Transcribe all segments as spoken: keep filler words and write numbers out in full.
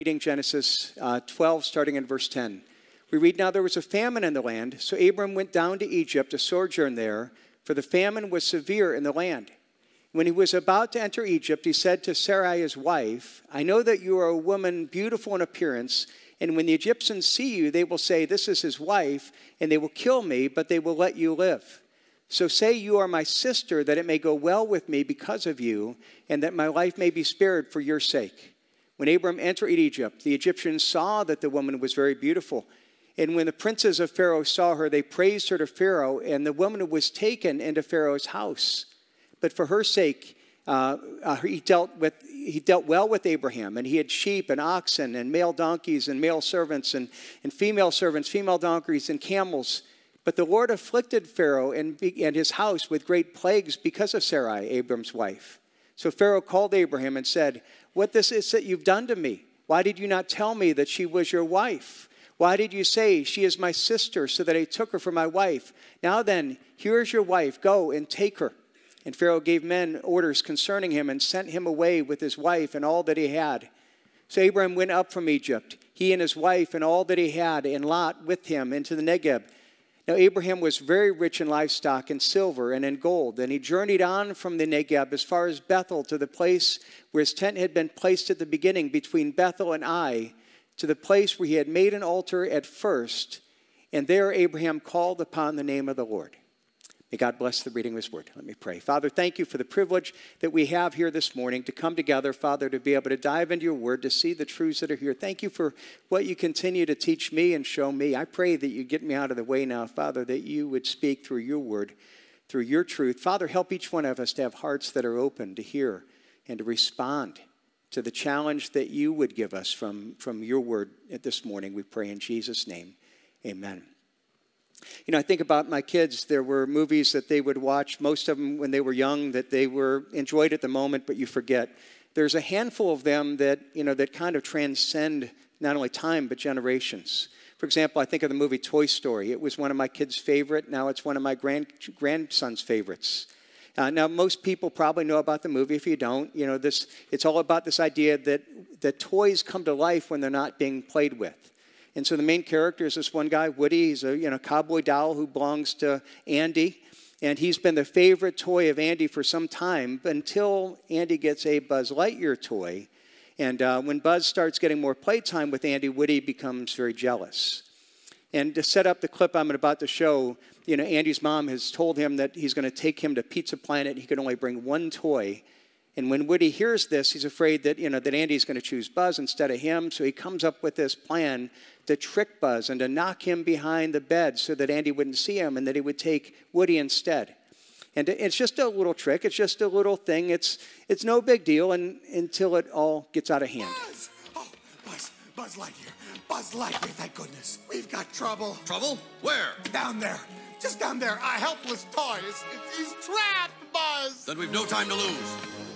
Reading Genesis uh, twelve, starting in verse ten. We read, "Now there was a famine in the land, so Abram went down to Egypt to sojourn there, for the famine was severe in the land. When he was about to enter Egypt, he said to Sarai his wife, 'I know that you are a woman beautiful in appearance, and when the Egyptians see you, they will say, "This is his wife," and they will kill me, but they will let you live. So say you are my sister, that it may go well with me because of you, and that my life may be spared for your sake.' When Abram entered Egypt, the Egyptians saw that the woman was very beautiful. And when the princes of Pharaoh saw her, they praised her to Pharaoh, and the woman was taken into Pharaoh's house. But for her sake, uh, uh, he dealt with he dealt well with Abraham, and he had sheep and oxen and male donkeys and male servants and, and female servants, female donkeys and camels. But the Lord afflicted Pharaoh and, and his house with great plagues because of Sarai, Abram's wife. So Pharaoh called Abraham and said, 'What this is that you've done to me? Why did you not tell me that she was your wife? Why did you say, "She is my sister," so that I took her for my wife? Now then, here is your wife. Go and take her.' And Pharaoh gave men orders concerning him and sent him away with his wife and all that he had. So Abram went up from Egypt, he and his wife and all that he had, and Lot with him into the Negeb. Now Abraham was very rich in livestock and silver and in gold, and he journeyed on from the Negeb as far as Bethel to the place where his tent had been placed at the beginning between Bethel and Ai, to the place where he had made an altar at first, and there Abraham called upon the name of the Lord." May God bless the reading of his word. Let me pray. Father, thank you for the privilege that we have here this morning to come together, Father, to be able to dive into your word, to see the truths that are here. Thank you for what you continue to teach me and show me. I pray that you get me out of the way now, Father, that you would speak through your word, through your truth. Father, help each one of us to have hearts that are open to hear and to respond to the challenge that you would give us from, from your word this morning. We pray in Jesus' name. Amen. You know, I think about my kids. There were movies that they would watch, most of them when they were young, that they were enjoyed at the moment, but you forget. There's a handful of them that, you know, that kind of transcend not only time, but generations. For example, I think of the movie Toy Story. It was one of my kids' favorite. Now it's one of my grand, grandson's favorites. Uh, now, most people probably know about the movie. If you don't, you know, this, it's all about this idea that, that toys come to life when they're not being played with. And so the main character is this one guy, Woody. He's a you know, cowboy doll who belongs to Andy. And he's been the favorite toy of Andy for some time until Andy gets a Buzz Lightyear toy. And uh, when Buzz starts getting more playtime with Andy, Woody becomes very jealous. And to set up the clip I'm about to show, you know, Andy's mom has told him that he's going to take him to Pizza Planet. He can only bring one toy. And when Woody hears this, he's afraid that, you know, that Andy's going to choose Buzz instead of him. So he comes up with this plan to trick Buzz and to knock him behind the bed so that Andy wouldn't see him and that he would take Woody instead. And it's just a little trick. It's just a little thing. It's it's no big deal and, until it all gets out of hand. Buzz! Oh, Buzz, Buzz Lightyear. Buzz Lightyear, thank goodness. We've got trouble. Trouble? Where? Down there. Just down there. A helpless toy. He's, he's trapped, Buzz. Then we've no time to lose.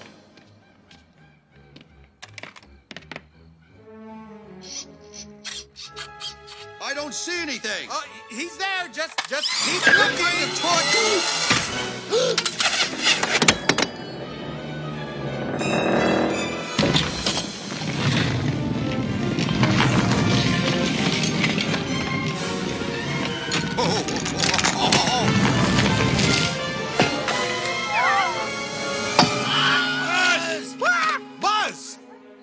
I don't see anything. Uh, he's there. Just, just keep looking. Buzz!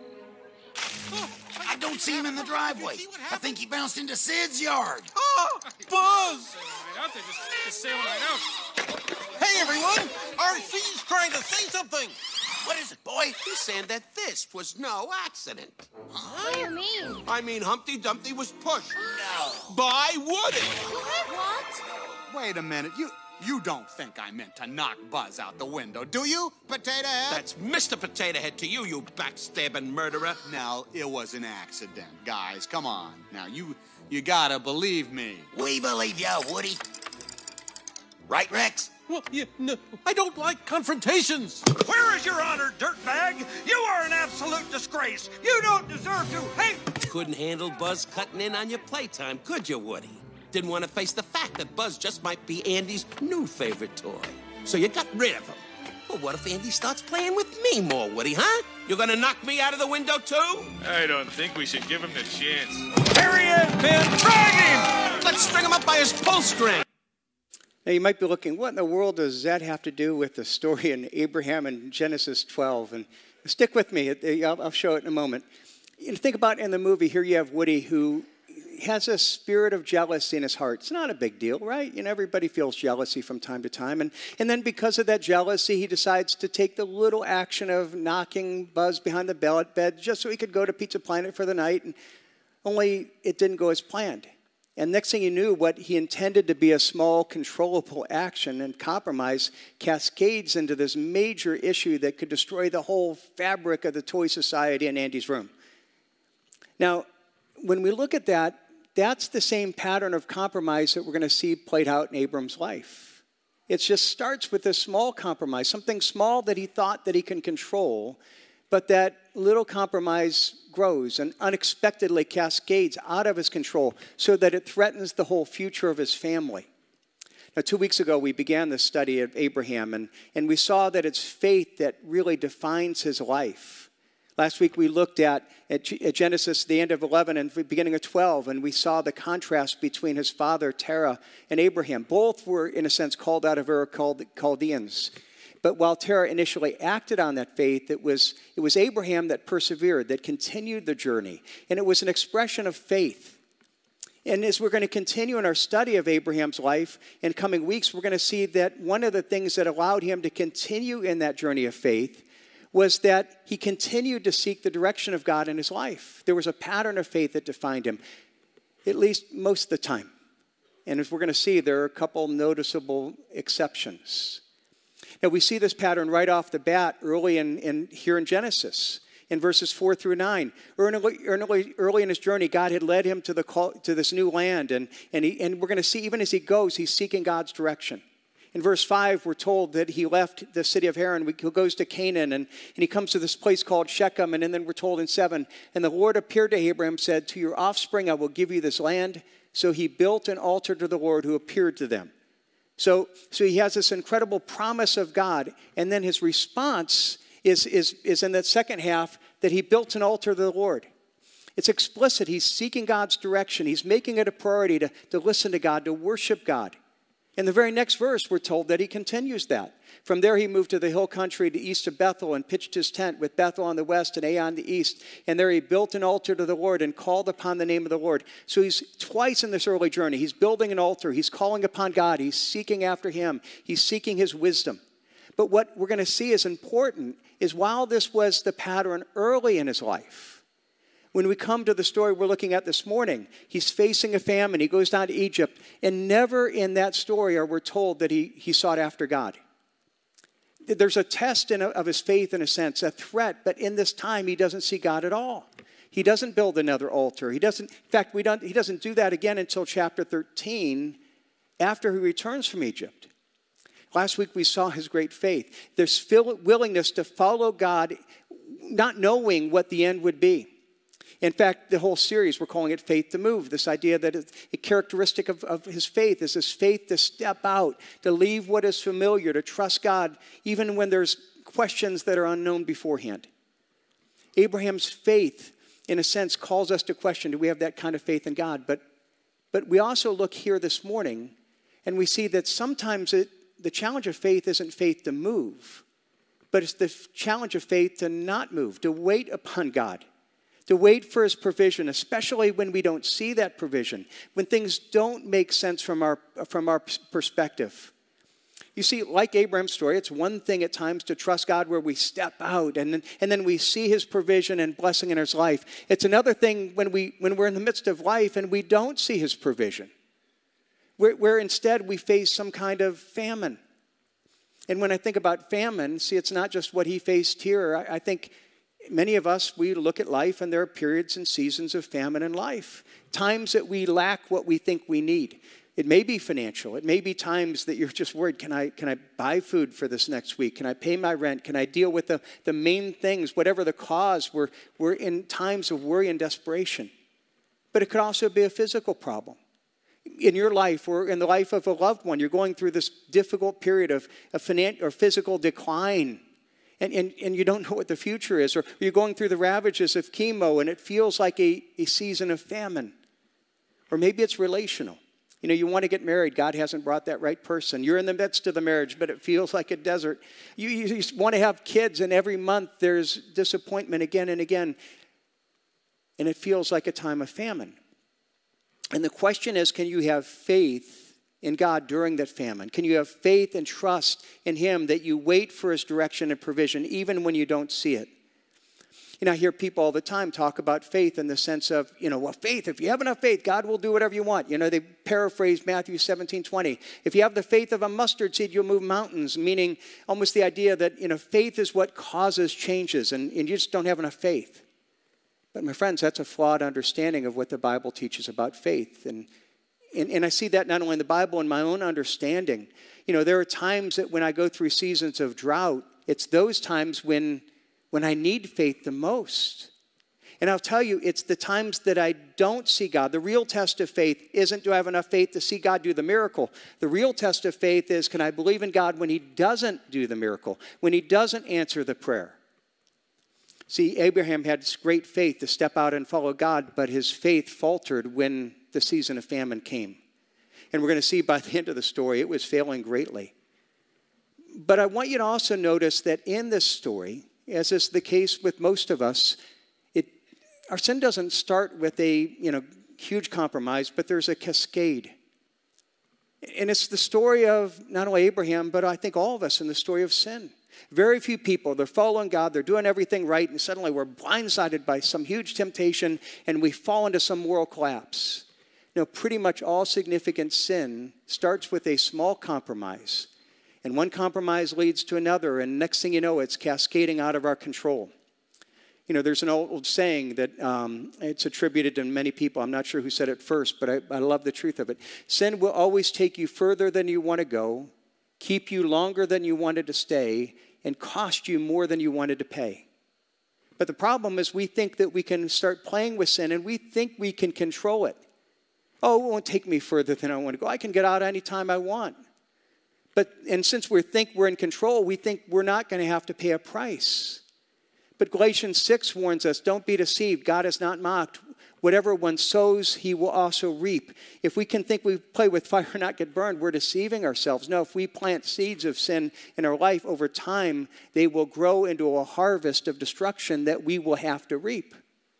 I don't see him in the driveway. I think he bounced into Sid's yard. Oh, Buzz! Right out there, just, just sailing right out. Hey, everyone! R C's trying to say something. What is it, boy? He's saying that this was no accident. What do you mean? I mean, Humpty Dumpty was pushed No. by Woody. What? Wait a minute. You you don't think I meant to knock Buzz out the window, do you, Potato Head? That's Mister Potato Head to you, you backstabbing murderer. Now, it was an accident, guys. Come on. Now, you you gotta believe me. We believe you, Woody. Right, Rex? Well, yeah, no, I don't like confrontations. Where is your honor, dirtbag? You are an absolute disgrace. You don't deserve to hate. Couldn't handle Buzz cutting in on your playtime, could you, Woody? Didn't want to face the fact that Buzz just might be Andy's new favorite toy. So you got rid of him. Well, what if Andy starts playing with me more, Woody, huh? You're gonna knock me out of the window, too? I don't think we should give him the chance. Here he is, Ben. Drag him! Let's string him up by his pull string. Now, you might be looking, what in the world does that have to do with the story in Abraham in Genesis twelve? And stick with me. I'll, I'll show it in a moment. You know, think about in the movie, here you have Woody who has a spirit of jealousy in his heart. It's not a big deal, right? You know, everybody feels jealousy from time to time. And, and then because of that jealousy, he decides to take the little action of knocking Buzz behind the bed just so he could go to Pizza Planet for the night. And only it didn't go as planned. And next thing you knew, what he intended to be a small, controllable action and compromise cascades into this major issue that could destroy the whole fabric of the toy society in Andy's room. Now, when we look at that, that's the same pattern of compromise that we're going to see played out in Abram's life. It just starts with a small compromise, something small that he thought that he can control, but that little compromise grows and unexpectedly cascades out of his control so that it threatens the whole future of his family. Now, two weeks ago, we began the study of Abraham, and, and we saw that it's faith that really defines his life. Last week, we looked at, at, at Genesis, the end of eleven and the beginning of twelve, and we saw the contrast between his father, Terah, and Abraham. Both were, in a sense, called out of Ur Chaldeans. But while Terah initially acted on that faith, it was, it was Abraham that persevered, that continued the journey. And it was an expression of faith. And as we're going to continue in our study of Abraham's life in coming weeks, we're going to see that one of the things that allowed him to continue in that journey of faith was that he continued to seek the direction of God in his life. There was a pattern of faith that defined him, at least most of the time. And as we're going to see, there are a couple noticeable exceptions. Now, we see this pattern right off the bat early in, in here in Genesis, in verses four through nine. Early, early, early in his journey, God had led him to, the call, to this new land, and, and, he, and we're going to see even as he goes, he's seeking God's direction. In verse five, we're told that he left the city of Haran. He goes to Canaan, and, and he comes to this place called Shechem, and then we're told in seven, and the Lord appeared to Abraham, said, to your offspring I will give you this land. So he built an altar to the Lord who appeared to them. So, so he has this incredible promise of God, and then his response is, is, is in that second half that he built an altar to the Lord. It's explicit. He's seeking God's direction. He's making it a priority to, to listen to God, to worship God. In the very next verse, we're told that he continues that. From there, he moved to the hill country to east of Bethel and pitched his tent with Bethel on the west and Ai on the east. And there he built an altar to the Lord and called upon the name of the Lord. So he's twice in this early journey. He's building an altar. He's calling upon God. He's seeking after him. He's seeking his wisdom. But what we're going to see is important is while this was the pattern early in his life, when we come to the story we're looking at this morning, he's facing a famine. He goes down to Egypt. And never in that story are we told that he, he sought after God. There's a test in a, of his faith in a sense, a threat. But in this time, he doesn't see God at all. He doesn't build another altar. He doesn't, in fact, we don't, he doesn't do that again until chapter thirteen, after he returns from Egypt. Last week, we saw his great faith. There's willingness to follow God, not knowing what the end would be. In fact, the whole series, we're calling it Faith to Move. This idea that a characteristic of, of his faith is this faith to step out, to leave what is familiar, to trust God, even when there's questions that are unknown beforehand. Abraham's faith, in a sense, calls us to question, do we have that kind of faith in God? But, but we also look here this morning, and we see that sometimes it, the challenge of faith isn't faith to move, but it's the challenge of faith to not move, to wait upon God. To wait for his provision, especially when we don't see that provision, when things don't make sense from our, from our perspective. You see, like Abraham's story, it's one thing at times to trust God where we step out and then, and then we see his provision and blessing in his life. It's another thing when, we, when we're in the midst of life and we don't see his provision, where, where instead we face some kind of famine. And when I think about famine, see, it's not just what he faced here. I, I think many of us, we look at life and there are periods and seasons of famine in life. Times that we lack what we think we need. It may be financial. It may be times that you're just worried, can I, can I buy food for this next week? Can I pay my rent? Can I deal with the, the main things, whatever the cause? We're, we're in times of worry and desperation. But it could also be a physical problem. in your life or in the life of a loved one, you're going through this difficult period of, of finan- or physical decline, and, and, and you don't know what the future is, or you're going through the ravages of chemo and it feels like a, a season of famine. Or maybe it's relational. You know, you want to get married. God hasn't brought that right person. You're in the midst of the marriage, but it feels like a desert. You, you, you want to have kids, and every month there's disappointment again and again. And it feels like a time of famine. And the question is, can you have faith in God during that famine? Can you have faith and trust in Him that you wait for His direction and provision even when you don't see it? You know, I hear people all the time talk about faith in the sense of, you know, well, faith, if you have enough faith, God will do whatever you want. You know, they paraphrase Matthew seventeen twenty. If you have the faith of a mustard seed, you'll move mountains, meaning almost the idea that, you know, faith is what causes changes, and, and you just don't have enough faith. But my friends, that's a flawed understanding of what the Bible teaches about faith. And, and, and I see that not only in the Bible, in my own understanding. You know, there are times that when I go through seasons of drought, it's those times when when I need faith the most. And I'll tell you, it's the times that I don't see God. The real test of faith isn't, do I have enough faith to see God do the miracle? The real test of faith is, can I believe in God when He doesn't do the miracle, when He doesn't answer the prayer? See, Abraham had great faith to step out and follow God, but his faith faltered when the season of famine came. And we're going to see by the end of the story, it was failing greatly. But I want you to also notice that in this story, as is the case with most of us, it, our sin doesn't start with a you know huge compromise, but there's a cascade. And it's the story of not only Abraham, but I think all of us in the story of sin. Very few people, they're following God, they're doing everything right, and suddenly we're blindsided by some huge temptation, and we fall into some moral collapse. You know, pretty much all significant sin starts with a small compromise. And one compromise leads to another, and next thing you know, it's cascading out of our control. You know, there's an old saying that um, it's attributed to many people. I'm not sure who said it first, but I, I love the truth of it. Sin will always take you further than you want to go, keep you longer than you wanted to stay, and cost you more than you wanted to pay. But the problem is we think that we can start playing with sin, and we think we can control it. Oh, it won't take me further than I want to go. I can get out anytime I want. But, and since we think we're in control, we think we're not going to have to pay a price. But Galatians six warns us, don't be deceived. God is not mocked. Whatever one sows, he will also reap. If we can think we play with fire and not get burned, we're deceiving ourselves. No, if we plant seeds of sin in our life, over time, they will grow into a harvest of destruction that we will have to reap.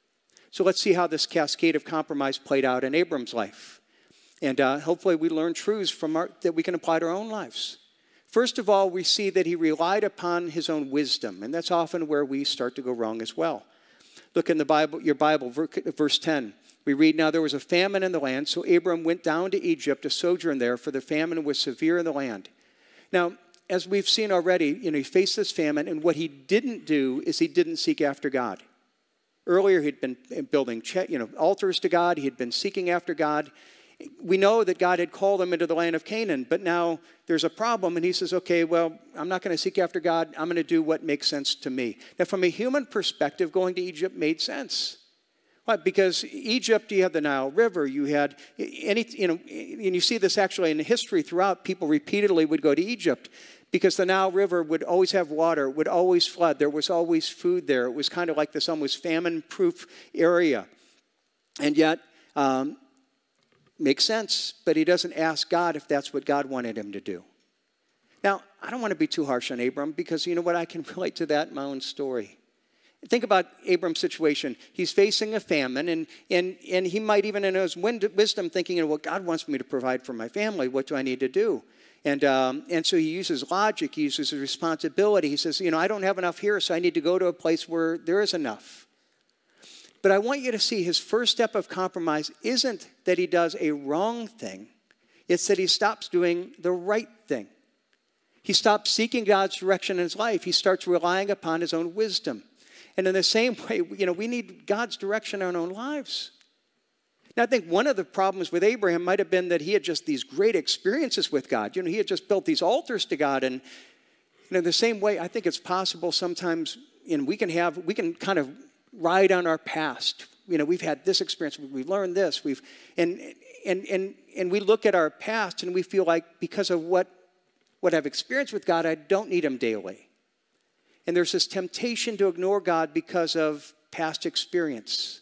So let's see how this cascade of compromise played out in Abram's life. And uh, hopefully we learn truths from our, that we can apply to our own lives. First of all, we see that he relied upon his own wisdom. And that's often where we start to go wrong as well. Look in the Bible, your Bible, verse ten. We read, now there was a famine in the land, so Abram went down to Egypt to sojourn there, for the famine was severe in the land. Now, as we've seen already, you know, he faced this famine, and what he didn't do is he didn't seek after God. Earlier, he'd been building, you know, altars to God. He had been seeking after God. We know that God had called him into the land of Canaan, but now there's a problem, and he says, okay, well, I'm not going to seek after God. I'm going to do what makes sense to me. Now, from a human perspective, going to Egypt made sense. Why? Because Egypt, you had the Nile River, you had any, you know, and you see this actually in history throughout. People repeatedly would go to Egypt because the Nile River would always have water, would always flood. There was always food there. It was kind of like this almost famine-proof area. And yet, um, makes sense, but he doesn't ask God if that's what God wanted him to do. Now, I don't want to be too harsh on Abram because you know what? I can relate to that in my own story. Think about Abram's situation. He's facing a famine, and, and, and he might even in his wisdom thinking, well, God wants me to provide for my family. What do I need to do? And, um, and so he uses logic. He uses his responsibility. He says, you know, I don't have enough here, so I need to go to a place where there is enough. But I want you to see his first step of compromise isn't that he does a wrong thing. It's that he stops doing the right thing. He stops seeking God's direction in his life. He starts relying upon his own wisdom. And in the same way, you know, we need God's direction in our own lives. Now, I think one of the problems with Abraham might have been that he had just these great experiences with God. You know, he had just built these altars to God. And you know, the same way, I think it's possible sometimes, and we can have, we can kind of ride on our past. You know, we've had this experience. We've learned this. We've and and and and we look at our past and we feel like because of what what I've experienced with God, I don't need him daily. And there's this temptation to ignore God because of past experience.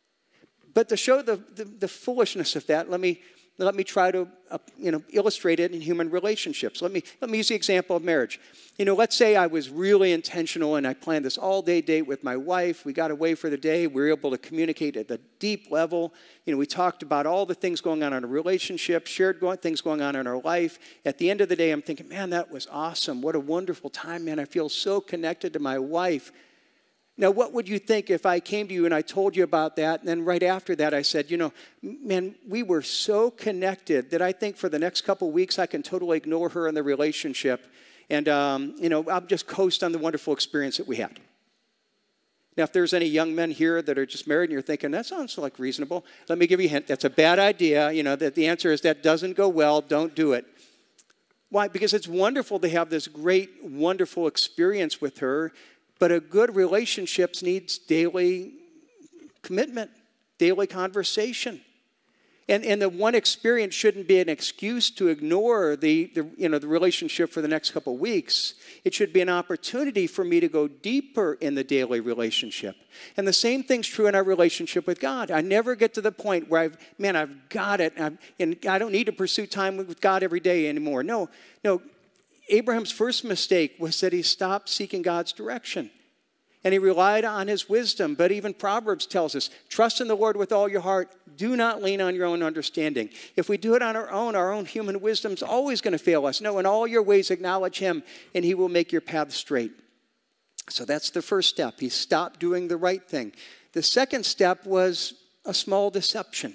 But to show the, the, the foolishness of that, let me let me try to uh, you know illustrate it in human relationships. Let me let me use the example of marriage. You know, let's say I was really intentional and I planned this all-day date with my wife. We got away for the day. We were able to communicate at a deep level. You know, we talked about all the things going on in our relationship, shared going, things going on in our life. At the end of the day, I'm thinking, man, that was awesome. What a wonderful time, man. I feel so connected to my wife. Now, what would you think if I came to you and I told you about that, and then right after that I said, you know, man, we were so connected that I think for the next couple weeks I can totally ignore her in the relationship, and, um, you know, I'll just coast on the wonderful experience that we had. Now, if there's any young men here that are just married and you're thinking, that sounds like reasonable, let me give you a hint. That's a bad idea. You know, that the answer is that doesn't go well. Don't do it. Why? Because it's wonderful to have this great, wonderful experience with her. But a good relationship needs daily commitment, daily conversation. And, and the one experience shouldn't be an excuse to ignore the, the, you know, the relationship for the next couple of weeks. It should be an opportunity for me to go deeper in the daily relationship. And the same thing's true in our relationship with God. I never get to the point where I've, man, I've got it, and, I've, and I don't need to pursue time with God every day anymore. No, no. Abraham's first mistake was that he stopped seeking God's direction. And he relied on his wisdom. But even Proverbs tells us, trust in the Lord with all your heart. Do not lean on your own understanding. If we do it on our own, our own human wisdom's always going to fail us. No, in all your ways acknowledge him, and he will make your path straight. So that's the first step. He stopped doing the right thing. The second step was a small deception,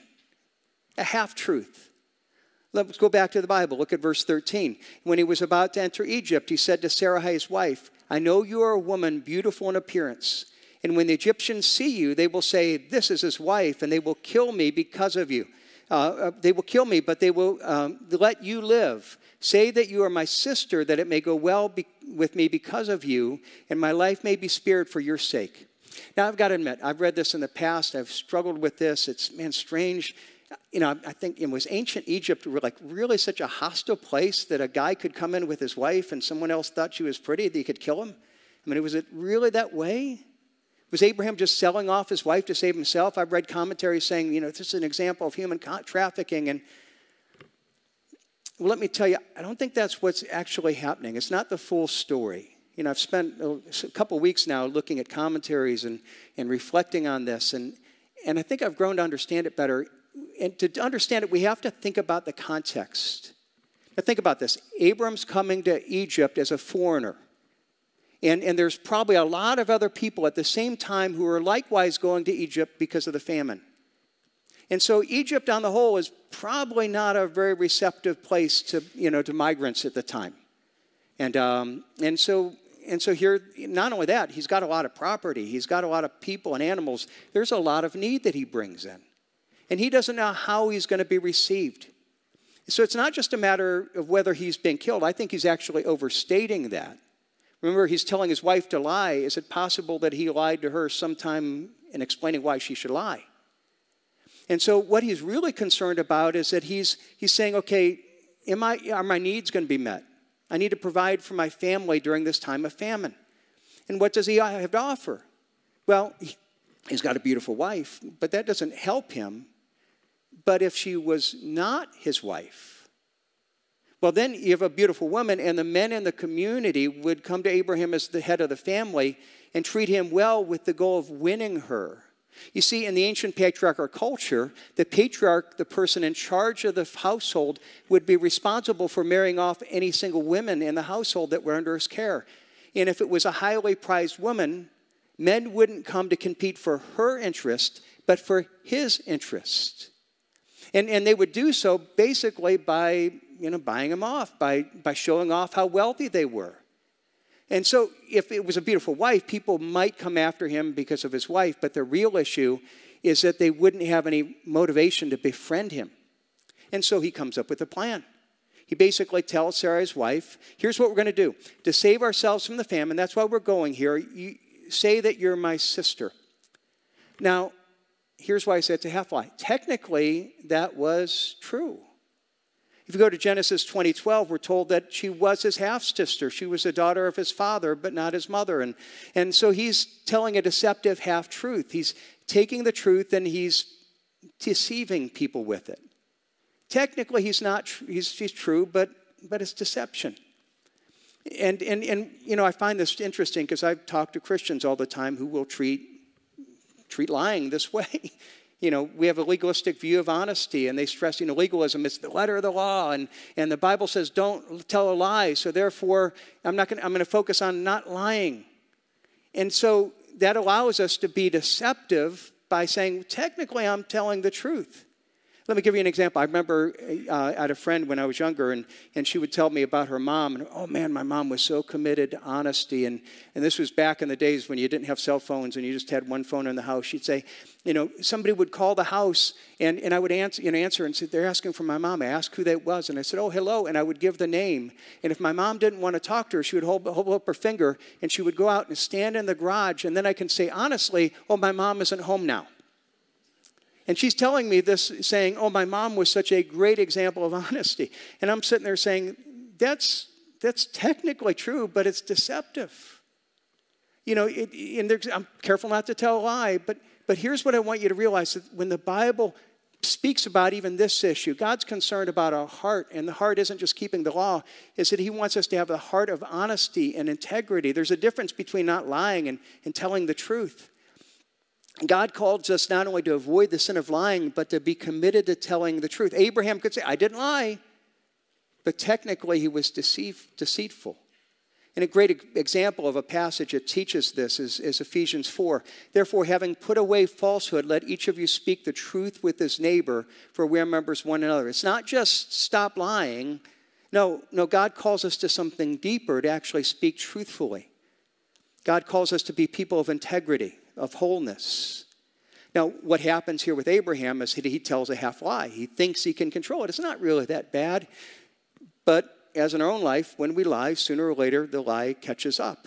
a half-truth. Let's go back to the Bible. Look at verse thirteen. When he was about to enter Egypt, he said to Sarai, his wife, I know you are a woman beautiful in appearance. And when the Egyptians see you, they will say, this is his wife, and they will kill me because of you. Uh, uh, they will kill me, but they will um, let you live. Say that you are my sister, that it may go well be- with me because of you, and my life may be spared for your sake. Now, I've got to admit, I've read this in the past. I've struggled with this. It's, man, strange. You know, I think it was ancient Egypt like really such a hostile place that a guy could come in with his wife and someone else thought she was pretty, that he could kill him. I mean, was it really that way? Was Abraham just selling off his wife to save himself? I've read commentaries saying, you know, this is an example of human trafficking. And well, let me tell you, I don't think that's what's actually happening. It's not the full story. You know, I've spent a couple weeks now looking at commentaries and, and reflecting on this. And, and I think I've grown to understand it better. And to understand it, we have to think about the context. Now think about this. Abram's coming to Egypt as a foreigner. And, and there's probably a lot of other people at the same time who are likewise going to Egypt because of the famine. And so Egypt on the whole is probably not a very receptive place to, you know, to migrants at the time. And, um, and, so, and so here, not only that, he's got a lot of property. He's got a lot of people and animals. There's a lot of need that he brings in. And he doesn't know how he's going to be received. So it's not just a matter of whether he's been killed. I think he's actually overstating that. Remember, he's telling his wife to lie. Is it possible that he lied to her sometime in explaining why she should lie? And so what he's really concerned about is that he's, he's saying, okay, am I, are my needs going to be met? I need to provide for my family during this time of famine. And what does he have to offer? Well, he's got a beautiful wife, but that doesn't help him. But if she was not his wife, well, then you have a beautiful woman, and the men in the community would come to Abraham as the head of the family and treat him well with the goal of winning her. You see, in the ancient patriarchal culture, the patriarch, the person in charge of the household, would be responsible for marrying off any single women in the household that were under his care. And if it was a highly prized woman, men wouldn't come to compete for her interest, but for his interest. And, and they would do so basically by, you know, buying him off, by, by showing off how wealthy they were. And so if it was a beautiful wife, people might come after him because of his wife, but the real issue is that they wouldn't have any motivation to befriend him. And so he comes up with a plan. He basically tells Sarah's wife, here's what we're going to do. To save ourselves from the famine, that's why we're going here, you say that you're my sister. Now, here's why I say it's a half-lie. Technically, that was true. If you go to Genesis twenty twelve, we're told that she was his half-sister. She was a daughter of his father, but not his mother. And, and so he's telling a deceptive half-truth. He's taking the truth and he's deceiving people with it. Technically, he's not. He's, he's true, but but it's deception. And and and you know, I find this interesting because I've talked to Christians all the time who will treat treat lying this way. You know, we have a legalistic view of honesty, and they stress, you know, legalism is the letter of the law, and, and the Bible says don't tell a lie, so therefore I'm not going I'm going to focus on not lying. And so that allows us to be deceptive by saying, technically I'm telling the truth. Let me give you an example. I remember uh, I had a friend when I was younger, and, and she would tell me about her mom. And, oh, man, my mom was so committed to honesty. And, and this was back in the days when you didn't have cell phones and you just had one phone in the house. She'd say, you know, somebody would call the house, and, and I would answer, you know, answer and say, they're asking for my mom. I asked who that was, and I said, oh, hello, and I would give the name. And if my mom didn't want to talk to her, she would hold, hold up her finger, and she would go out and stand in the garage, and then I can say, honestly, oh, my mom isn't home now. And she's telling me this, saying, oh, my mom was such a great example of honesty. And I'm sitting there saying, that's, that's technically true, but it's deceptive. You know, it, and I'm careful not to tell a lie, but, but here's what I want you to realize. That when the Bible speaks about even this issue, God's concerned about our heart, and the heart isn't just keeping the law, is that he wants us to have the heart of honesty and integrity. There's a difference between not lying and, and telling the truth. God calls us not only to avoid the sin of lying, but to be committed to telling the truth. Abraham could say, I didn't lie, but technically he was deceive, deceitful. And a great example of a passage that teaches this is, is Ephesians four. Therefore, having put away falsehood, let each of you speak the truth with his neighbor, for we are members one another. It's not just stop lying. No, no, God calls us to something deeper, to actually speak truthfully. God calls us to be people of integrity, of wholeness. Now, what happens here with Abraham is he tells a half lie. He thinks he can control it. It's not really that bad. But as in our own life, when we lie, sooner or later, the lie catches up.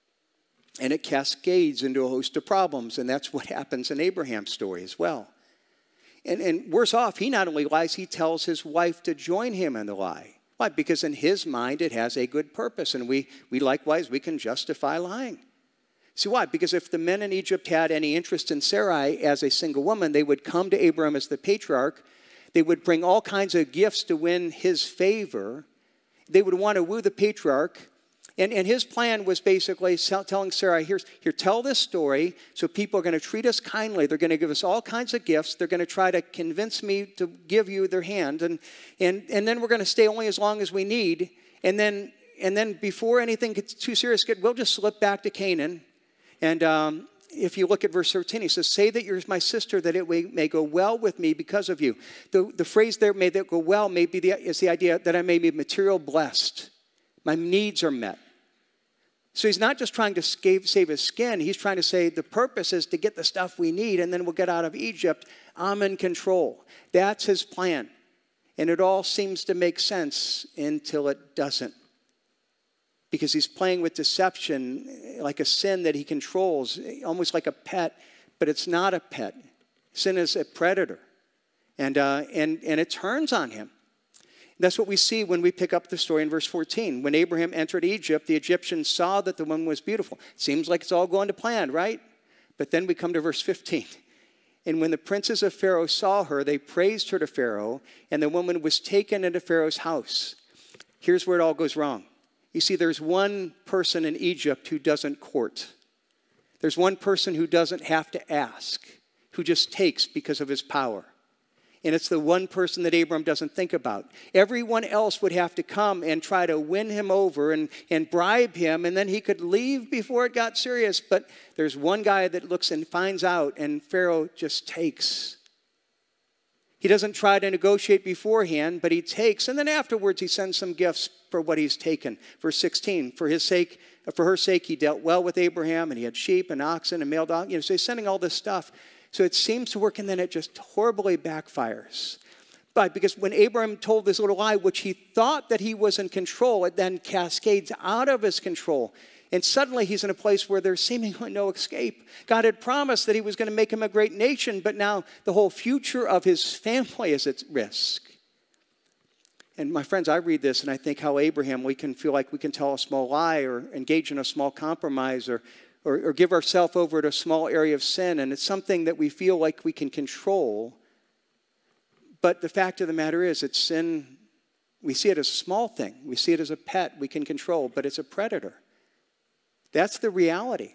And it cascades into a host of problems. And that's what happens in Abraham's story as well. And, and worse off, he not only lies, he tells his wife to join him in the lie. Why? Because in his mind, it has a good purpose. And we, we likewise, we can justify lying. See why? Because if the men in Egypt had any interest in Sarai as a single woman, they would come to Abraham as the patriarch. They would bring all kinds of gifts to win his favor. They would want to woo the patriarch. And, and his plan was basically telling Sarai, Here's, here, tell this story so people are going to treat us kindly. They're going to give us all kinds of gifts. They're going to try to convince me to give you their hand. And, and, and then we're going to stay only as long as we need. And then, and then before anything gets too serious, we'll just slip back to Canaan. And um, if you look at verse thirteen, he says, say that you're my sister, that it may go well with me because of you. The, the phrase there, may that go well, may be the, is the idea that I may be material blessed. My needs are met. So he's not just trying to save, save his skin. He's trying to say the purpose is to get the stuff we need, and then we'll get out of Egypt. I'm in control. That's his plan. And it all seems to make sense until it doesn't. Because he's playing with deception like a sin that he controls, almost like a pet, but it's not a pet. Sin is a predator, and, uh, and, and it turns on him. That's what we see when we pick up the story in verse fourteen. When Abraham entered Egypt, the Egyptians saw that the woman was beautiful. Seems like it's all going to plan, right? But then we come to verse fifteen. And when the princes of Pharaoh saw her, they praised her to Pharaoh, and the woman was taken into Pharaoh's house. Here's where it all goes wrong. You see, there's one person in Egypt who doesn't court. There's one person who doesn't have to ask, who just takes because of his power. And it's the one person that Abram doesn't think about. Everyone else would have to come and try to win him over and, and bribe him, and then he could leave before it got serious. But there's one guy that looks and finds out, and Pharaoh just takes. He doesn't try to negotiate beforehand, but he takes, and then afterwards he sends some gifts for what he's taken. Verse sixteen, for his sake, for her sake, he dealt well with Abraham, and he had sheep and oxen and male dogs. You know, so he's sending all this stuff. So it seems to work, and then it just horribly backfires. But because when Abraham told this little lie, which he thought that he was in control, it then cascades out of his control. And suddenly he's in a place where there's seemingly no escape. God had promised that he was going to make him a great nation, but now the whole future of his family is at risk. And my friends, I read this and I think how Abraham, we can feel like we can tell a small lie or engage in a small compromise or, or, or give ourselves over to a small area of sin. And it's something that we feel like we can control. But the fact of the matter is, it's sin. We see it as a small thing. We see it as a pet we can control, but it's a predator. That's the reality.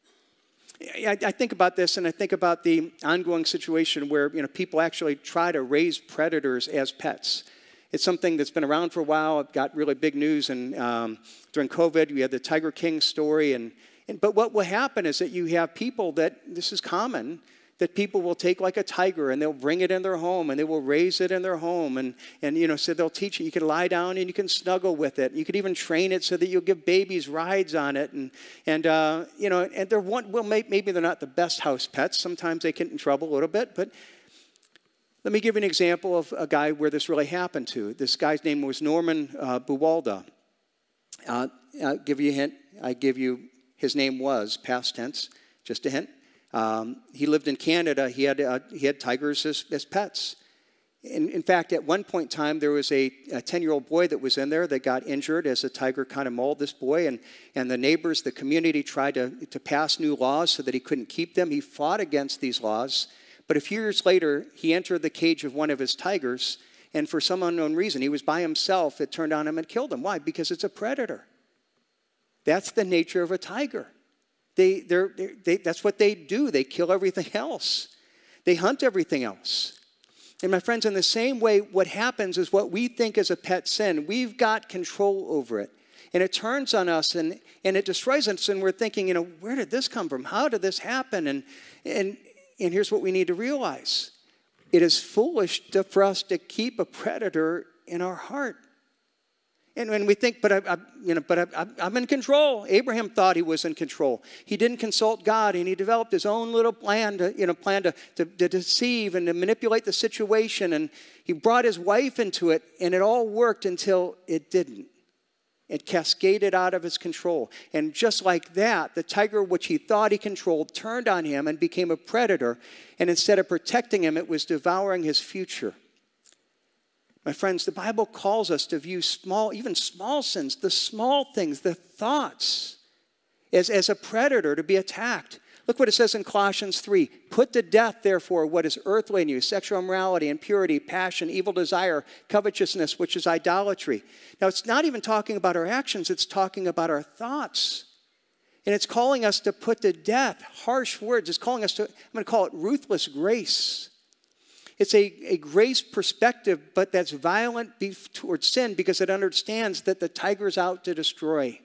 I, I think about this, and I think about the ongoing situation where, you know, people actually try to raise predators as pets. It's something that's been around for a while. It got really big news, and um, during COVID, we had the Tiger King story. And, and but what will happen is that you have people that, this is common, that people will take like a tiger and they'll bring it in their home and they will raise it in their home. And, and you know, so they'll teach it. You can lie down and you can snuggle with it. You could even train it so that you'll give babies rides on it. And, and uh, you know, and they're one, well, maybe they're not the best house pets. Sometimes they get in trouble a little bit. But let me give you an example of a guy where this really happened to. This guy's name was Norman uh, Buwalda. Uh, I'll give you a hint. I give you, his name was, past tense, just a hint. Um, he lived in Canada. He had, uh, he had tigers as, as pets. In, in fact, at one point in time, there was a ten-year-old boy that was in there that got injured as a tiger kind of mauled this boy. And, and the neighbors, the community tried to, to pass new laws so that he couldn't keep them. He fought against these laws. But a few years later, he entered the cage of one of his tigers. And for some unknown reason, he was by himself. It turned on him and killed him. Why? Because it's a predator. That's the nature of a tiger. They, they're, they're, they, that's what they do. They kill everything else. They hunt everything else. And my friends, in the same way, what happens is what we think is a pet sin, we've got control over it. And it turns on us and, and it destroys us. And we're thinking, you know, where did this come from? How did this happen? And, and, and here's what we need to realize. It is foolish to, for us to keep a predator in our heart. And when we think, but, I, I, you know, but I, I'm in control. Abraham thought he was in control. He didn't consult God, and he developed his own little plan to, you know, plan to, to, to deceive and to manipulate the situation. And he brought his wife into it, and it all worked until it didn't. It cascaded out of his control. And just like that, the tiger, which he thought he controlled, turned on him and became a predator. And instead of protecting him, it was devouring his future. My friends, the Bible calls us to view small, even small sins, the small things, the thoughts, as, as a predator to be attacked. Look what it says in Colossians three. Put to death, therefore, what is earthly in you, sexual immorality, impurity, passion, evil desire, covetousness, which is idolatry. Now, it's not even talking about our actions. It's talking about our thoughts. And it's calling us to put to death harsh words. It's calling us to, I'm going to call it ruthless grace. It's a, a grace perspective, but that's violent towards sin because it understands that the tiger's out to destroy.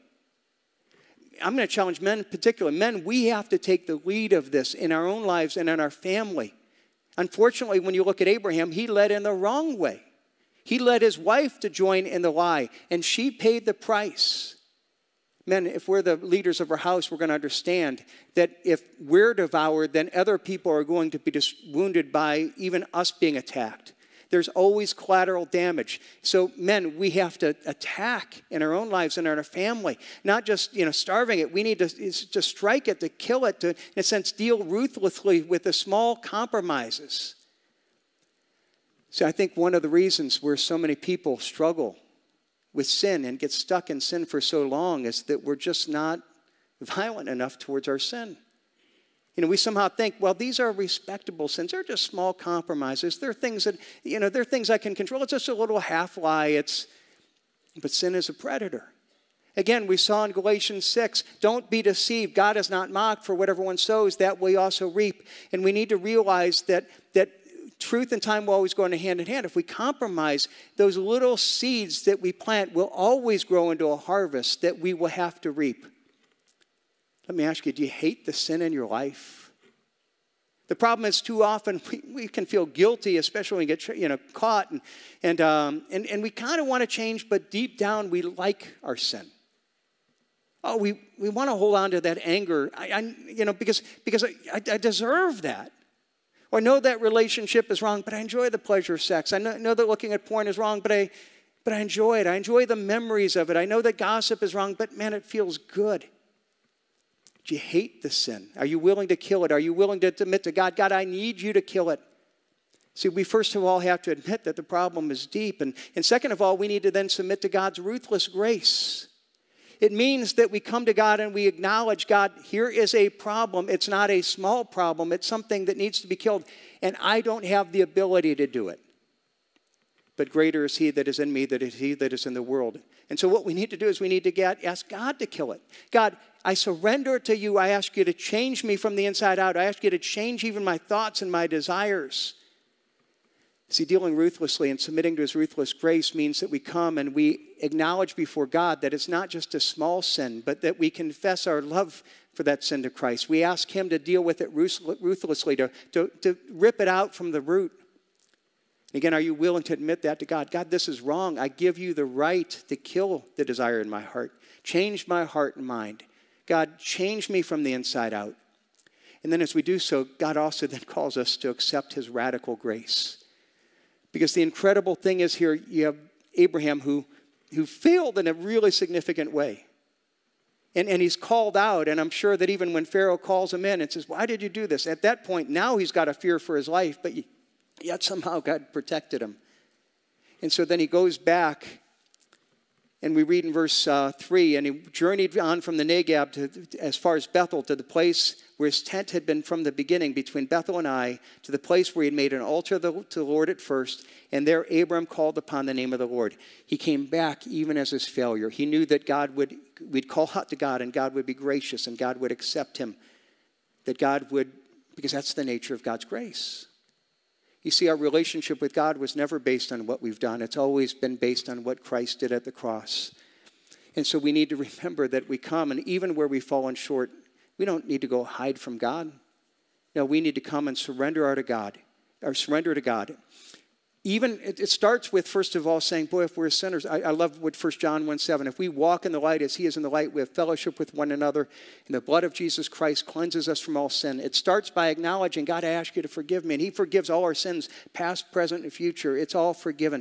I'm going to challenge men in particular. Men, we have to take the lead of this in our own lives and in our family. Unfortunately, when you look at Abraham, he led in the wrong way. He led his wife to join in the lie, and she paid the price. Men, if we're the leaders of our house, we're going to understand that if we're devoured, then other people are going to be just wounded by even us being attacked. There's always collateral damage. So, men, we have to attack in our own lives and in our family, not just, you know, starving it. We need to, to strike it, to kill it, to, in a sense, deal ruthlessly with the small compromises. So I think one of the reasons where so many people struggle with sin and get stuck in sin for so long is that we're just not violent enough towards our sin. You know, we somehow think, well, these are respectable sins. They're just small compromises. They're things that, you know, they're things I can control. It's just a little half lie. It's, but sin is a predator. Again, we saw in Galatians six, don't be deceived. God is not mocked, for whatever one sows, that will he also reap. And we need to realize that, that truth and time will always go hand in hand. If we compromise, those little seeds that we plant will always grow into a harvest that we will have to reap. Let me ask you, do you hate the sin in your life? The problem is too often we, we can feel guilty, especially when we get, you know, caught. And, and, um, and, and we kind of want to change, but deep down we like our sin. Oh, we, we want to hold on to that anger, I, I, you know, because, because I, I, I deserve that. Or I know that relationship is wrong, but I enjoy the pleasure of sex. I know, know that looking at porn is wrong, but I, but I enjoy it. I enjoy the memories of it. I know that gossip is wrong, but man, it feels good. Do you hate the sin? Are you willing to kill it? Are you willing to admit to God, God, I need you to kill it? See, we first of all have to admit that the problem is deep. And, and second of all, we need to then submit to God's ruthless grace. It means that we come to God and we acknowledge, God, here is a problem. It's not a small problem. It's something that needs to be killed. And I don't have the ability to do it. But greater is he that is in me than is he that is in the world. And so what we need to do is we need to get, ask God to kill it. God, I surrender it to you. I ask you to change me from the inside out. I ask you to change even my thoughts and my desires. See, dealing ruthlessly and submitting to his ruthless grace means that we come and we acknowledge before God that it's not just a small sin, but that we confess our love for that sin to Christ. We ask him to deal with it ruthlessly, to, to, to rip it out from the root. Again, are you willing to admit that to God? God, this is wrong. I give you the right to kill the desire in my heart. Change my heart and mind. God, change me from the inside out. And then as we do so, God also then calls us to accept his radical grace. Because the incredible thing is here, you have Abraham who, who failed in a really significant way. And, and he's called out, and I'm sure that even when Pharaoh calls him in and says, why did you do this? At that point, now he's got a fear for his life, but yet somehow God protected him. And so then he goes back, and we read in verse uh, three, and he journeyed on from the Negeb to, as far as Bethel, to the place where his tent had been from the beginning, between Bethel and Ai, to the place where he had made an altar to the Lord at first. And there Abram called upon the name of the Lord. He came back even as his failure. He knew that God would, we'd call out to God, and God would be gracious, and God would accept him. That God would, because that's the nature of God's grace. You see, our relationship with God was never based on what we've done. It's always been based on what Christ did at the cross. And so we need to remember that we come, and even where we've fallen short, we don't need to go hide from God. No, we need to come and surrender our to God, or surrender to God. Even, it, it starts with, first of all, saying, boy, if we're sinners, I, I love what First John one seven, if we walk in the light as he is in the light, we have fellowship with one another, and the blood of Jesus Christ cleanses us from all sin. It starts by acknowledging, God, I ask you to forgive me, and he forgives all our sins, past, present, and future. It's all forgiven.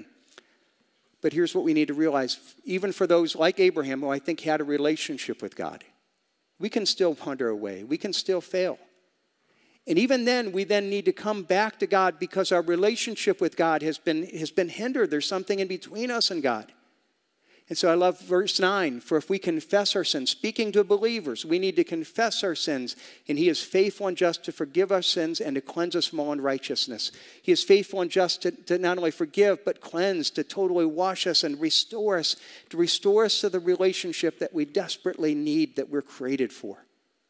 But here's what we need to realize, even for those like Abraham, who I think had a relationship with God, we can still wander away. We can still fail. And even then, we then need to come back to God because our relationship with God has been, has been hindered. There's something in between us and God. And so I love verse nine. For if we confess our sins, speaking to believers, we need to confess our sins. And he is faithful and just to forgive our sins and to cleanse us from all unrighteousness. He is faithful and just to, to not only forgive, but cleanse, to totally wash us and restore us, to restore us to the relationship that we desperately need, that we're created for.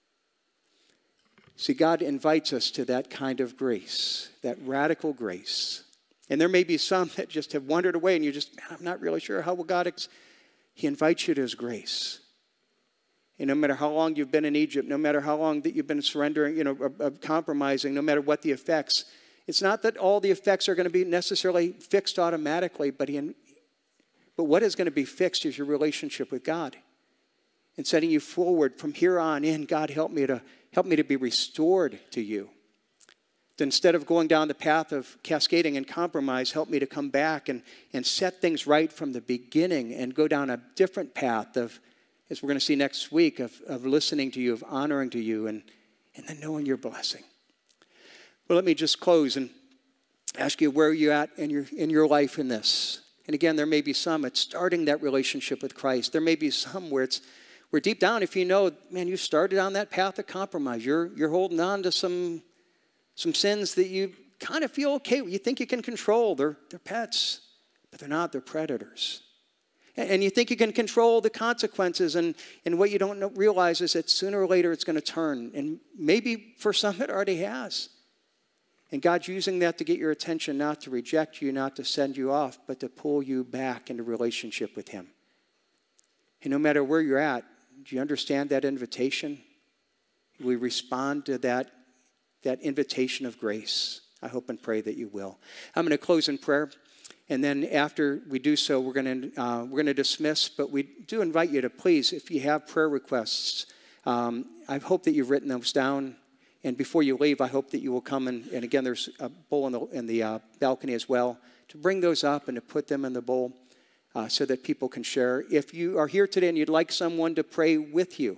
See, God invites us to that kind of grace, that radical grace. And there may be some that just have wandered away and you just, man, I'm not really sure how will God, ex-. He invites you to his grace. And no matter how long you've been in Egypt, no matter how long that you've been surrendering, you know, uh, uh, compromising, no matter what the effects, it's not that all the effects are going to be necessarily fixed automatically, but, he, but what is going to be fixed is your relationship with God. And setting you forward from here on in, God, help me to help me to be restored to you. Instead of going down the path of cascading and compromise, help me to come back and, and set things right from the beginning and go down a different path of, as we're going to see next week, of, of listening to you, of honoring to you, and, and then knowing your blessing. Well, let me just close and ask you where you're at in your, in your life in this. And again, there may be some, it's starting that relationship with Christ. There may be some where it's where deep down, if you know, man, you started on that path of compromise. You're, you're holding on to some, some sins that you kind of feel okay with. You think you can control. They're, they're pets, but they're not. They're predators. And, and you think you can control the consequences, and, and what you don't know, realize is that sooner or later it's going to turn. And maybe for some it already has. And God's using that to get your attention, not to reject you, not to send you off, but to pull you back into relationship with him. And no matter where you're at, do you understand that invitation? We respond to that, that invitation of grace. I hope and pray that you will. I'm going to close in prayer, and then after we do so, we're going to uh, we're going to dismiss. But we do invite you to please, if you have prayer requests, um, I hope that you've written those down. And before you leave, I hope that you will come and, and again, there's a bowl in the in the uh, balcony as well, to bring those up and to put them in the bowl. Uh, so that people can share. If you are here today and you'd like someone to pray with you,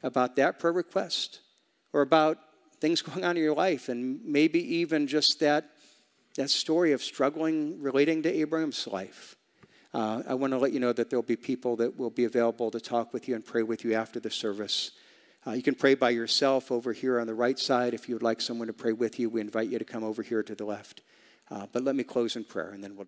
about that prayer request or about things going on in your life, and maybe even just that, that story of struggling relating to Abraham's life, uh, I want to let you know that there will be people that will be available to talk with you and pray with you after the service. Uh, you can pray by yourself over here on the right side. If you would like someone to pray with you, we invite you to come over here to the left. Uh, but let me close in prayer, and then we'll